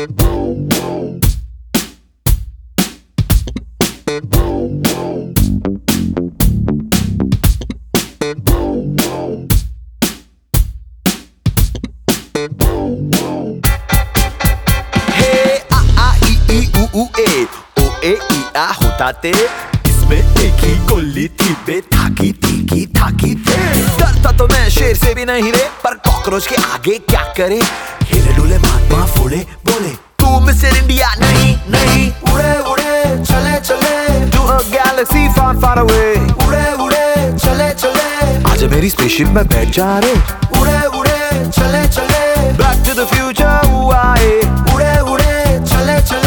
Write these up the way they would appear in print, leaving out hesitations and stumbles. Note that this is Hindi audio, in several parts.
होता ते इसमें एक ही गोली थी बे, थाकी थी थाकी थे। डरता तो मैं शेर से भी नहीं रे, पर कॉकरोच के आगे क्या करे। हिले डुले महात्मा फोड़े बोले तू मिस्टर इंडिया नहीं नहीं। उड़े उड़े चले चले to a galaxy far far away। उड़े उड़े चले चले आज मेरी स्पेसशिप में बैठ जा रे। उड़े उड़े चले चले back to the future हुआ है। उड़े उड़े चले चले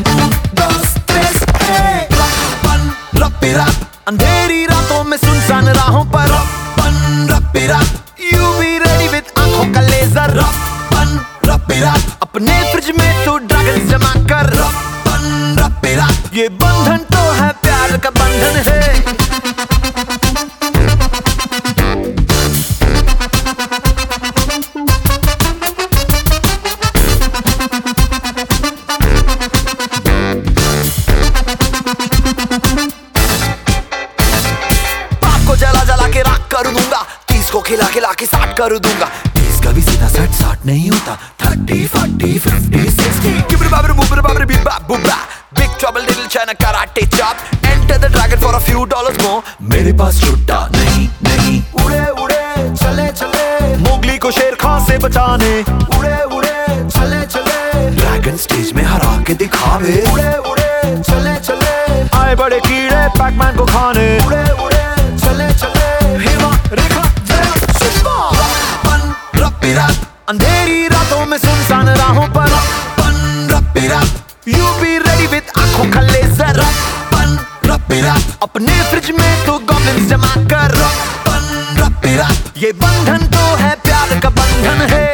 अंधेरी रातों में सुनसान राहों पर You be ready with आंखों का लेजर। अपने फ्रिज में तो ड्रैगन जमा कर। ये बंधन तो है प्यार का बंधन है। कर दूंगा 30 को खिला खिला के 60 कर दूंगा। 30 का भी सीधा 60 नहीं होता। 30 40 50 60 Big trouble little China karate chop। Enter the dragon for a few dollars more। मेरे पास छुट्टा नहीं नहीं। उड़े उड़े चले चले मोगली को शेर खां से बचाने। उड़े उड़े चले चले ड्रैगन स्टेज में हरा के दिखावे। उड़े उड़े चले चले आए बड़े कीड़े पैकमैन को खाने। उड़े उड़े चले चले अंधेरी रातों में सुनसान राहों पर You be ready with आंखों का लेजर। अपने फ्रिज में तो गॉब्लिन्स जमा कर। ये बंधन तो है प्यार का बंधन है।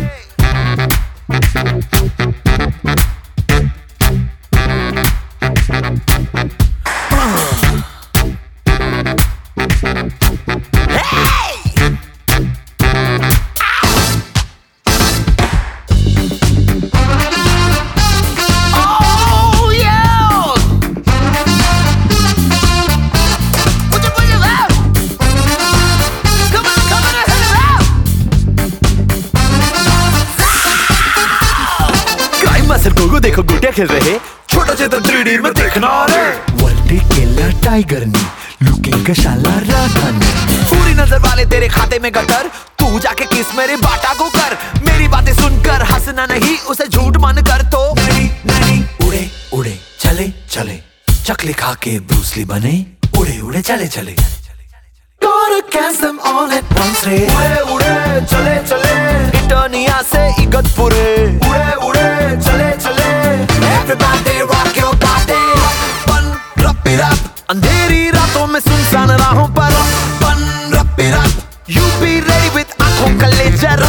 देखो गुटिया खेल रहे छोटा चेता 3D में देखना रे। वर्ल्ड किलर टाइगर ने लुकिंग का शाला राधा ने। पूरी नजर वाले तेरे खाते में गटर, तू जाके किस मेरे बाटा को कर। मेरी बातें सुनकर हंसना नहीं उसे झूठ मान कर। तो नहीं नहीं उड़े उड़े चले चले चकले खा के ब्रूसली बने। उड़े उड़े चले चले Gotta catch them all at once रे। उड़े उड़े चले चले इटर्निया से इगतपुरे। उड़े उड़े चले चले Everybody rock your body। अंधेरी रातों में सुनसान राहों पर You be ready with आंखों का लेजर।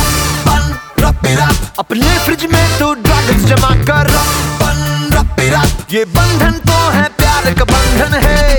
अपने फ्रिज में तो ड्रैगन्स जमा कर। ये बंधन तो है प्यार का बंधन है।